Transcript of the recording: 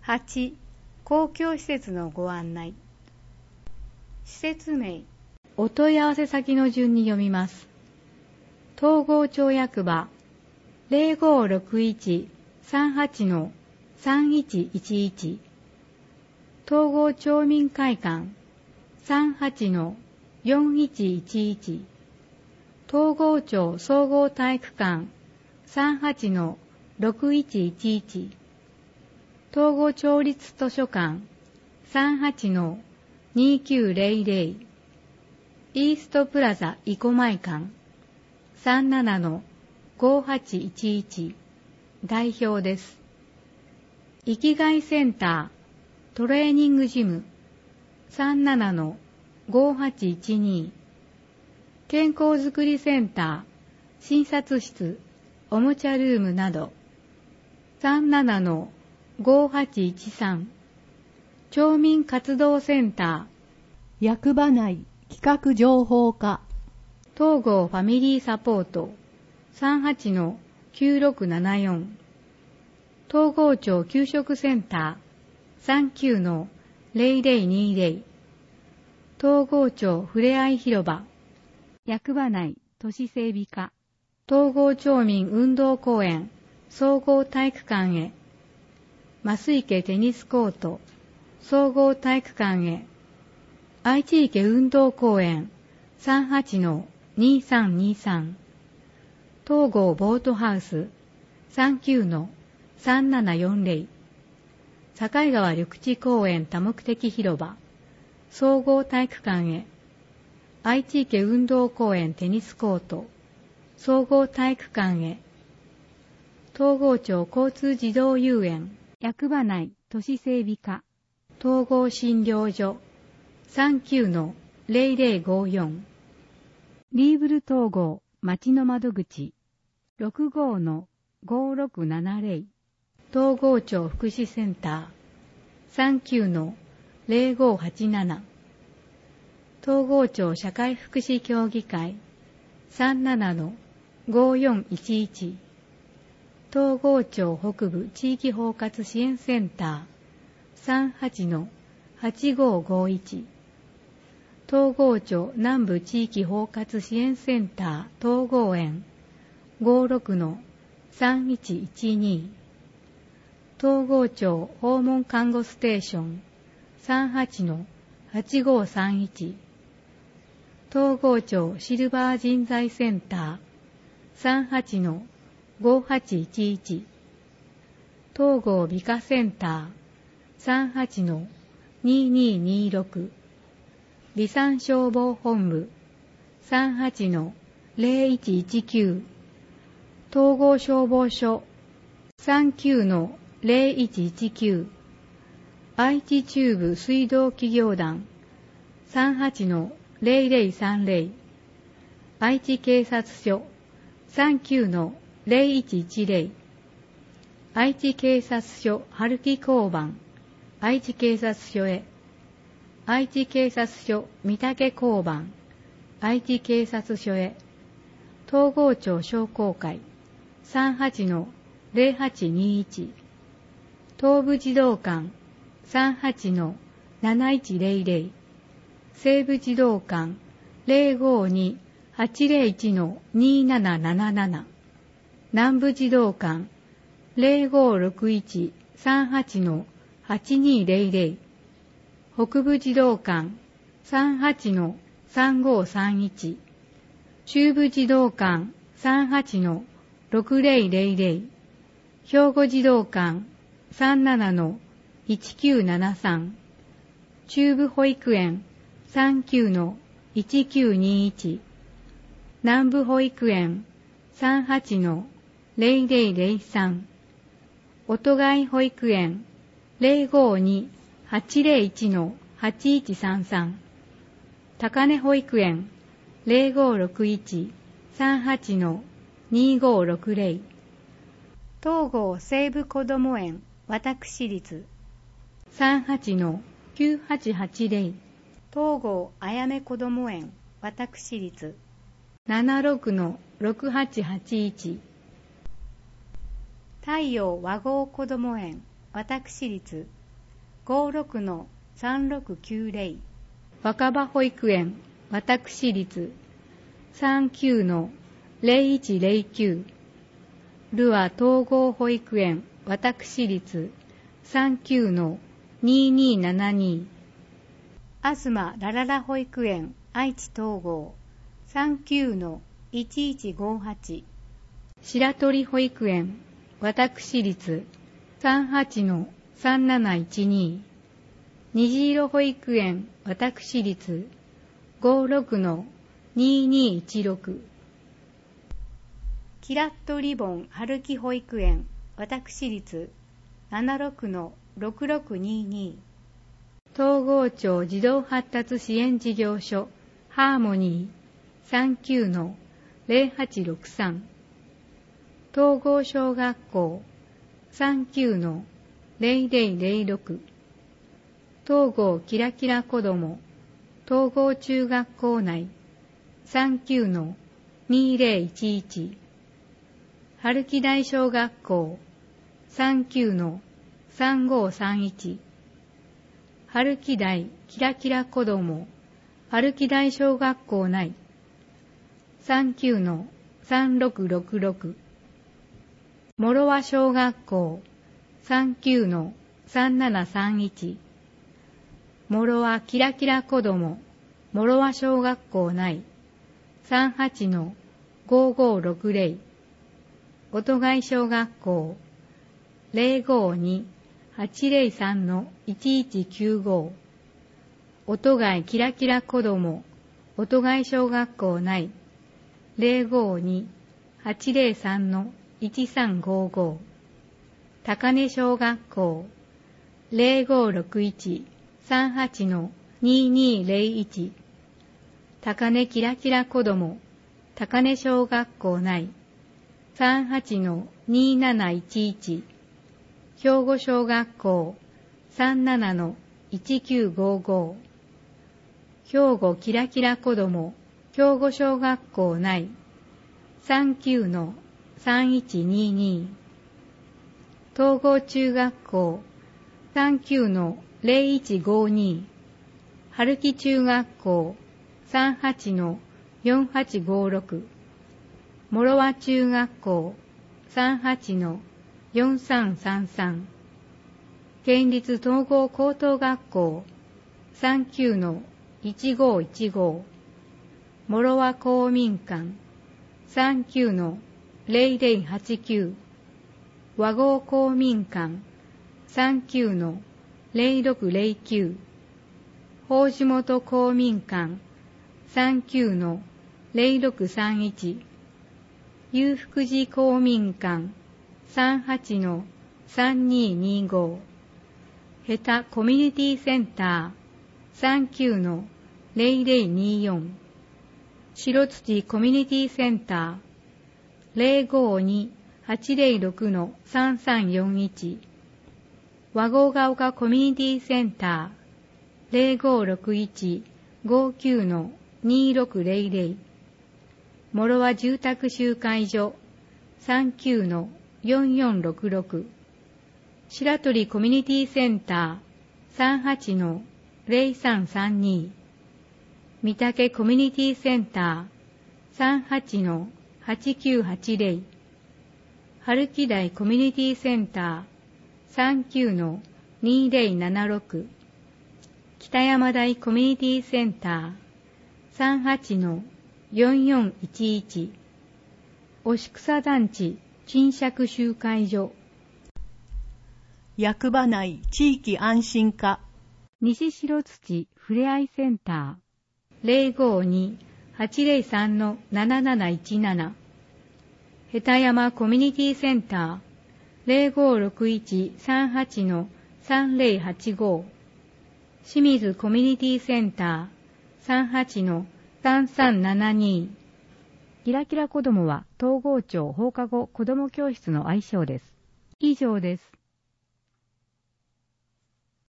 8、公共施設のご案内。施設名、お問い合わせ先の順に読みます。東郷町役場 0561-38-3111 東郷町民会館 38-4111 東郷町総合体育館 38-6111 東郷町立図書館 38-2900 イーストプラザ生駒館 37-5811 代表です。生きがいセンタートレーニングジム 37-5812 健康づくりセンター診察室おもちゃルームなど 37-5813 町民活動センター役場内企画情報課東郷ファミリーサポート 38-9674 東郷町給食センター 39-0020 東郷町ふれあい広場役場内都市整備課東郷町民運動公園総合体育館へ増池テニスコート総合体育館へ愛知池運動公園 38-2323 東郷ボートハウス 39-3740 境川緑地公園多目的広場総合体育館へ愛知池運動公園テニスコート総合体育館へ東郷町交通自動遊園役場内都市整備課統合診療所 39-0054 リーブル統合町の窓口 65-5670 東郷町福祉センター 39-0587 東郷町社会福祉協議会 37-5411 東郷町北部地域包括支援センター 38-8551 東郷町南部地域包括支援センター東郷園 56-3112 東郷町訪問看護ステーション 38-8531 東郷町シルバー人材センター 38-5811 東郷美化センター 38-2226 離散消防本部 38-0119 東郷消防署 39-0119 愛知中部水道企業団 38-0030 愛知警察署 39-0110 愛知警察署春木交番愛知警察署へ愛知警察署御嶽交番愛知警察署へ東郷町商工会 38-0821 東部児童館 38-7100 西部児童館 052-801-2777 南部児童館 0561-38-8200 北部児童館 38-3531 中部児童館 38-6000 兵庫児童館 37-1973 中部保育園 39-1921 南部保育園 38-0003 音貝保育園 052-801-8133 高根保育園 0561-38-2560 東郷西部こども園私立 38-9880 東郷あやめこども園私立 76-6881 太陽和合こども園私立56-3690若葉保育園私立39-0109ルア統合保育園私立39-2272東ラララ保育園愛知統合39-1158白鳥保育園私立38-3712虹色保育園私立56-2216キラットリボン春木保育園私立76-6622東郷町児童発達支援事業所ハーモニー 39-0863 東郷小学校 39-0006 東郷キラキラ子ども東郷中学校内 39-2011 春木台小学校 39-3531 春木台キラキラ子ども春木台小学校内 39-3666 諸和小学校 39-3731 諸和キラキラ子ども諸和小学校内 38-5560 音貝小学校 052-803-1195 音貝キラキラ子ども音貝小学校内 052-803-1355 高根小学校 0561-38-2201 高根キラキラ子ども高根小学校内 38-2711 兵庫小学校 37-1955 兵庫キラキラ子ども兵庫小学校内 39-3122 東郷中学校 39-0152 春木中学校 38-4856 諸和中学校 38-4333 県立統合高等学校 39-1515 諸和公民館 39-0089 和合公民館 39-0609 宝珠元公民館 39-0631 裕福寺公民館 38-3225 ヘタコミュニティセンター 39-0024 白土コミュニティセンター 052-806-3341 和合が丘コミュニティセンター 0561-59-2600 諸和住宅集会所 39-4466 白鳥コミュニティセンター 38-0332 三宅コミュニティセンター 38-8980 春木台コミュニティセンター 39-2076 北山台コミュニティセンター 38-4411 押草団地賃借集会所役場内地域安心課西白土ふれあいセンター 052-803-7717 へた山コミュニティセンター 0561-38-3085 清水コミュニティセンター 38-3372 キラキラ子どもは東郷町放課後子ども教室の愛称です。以上です。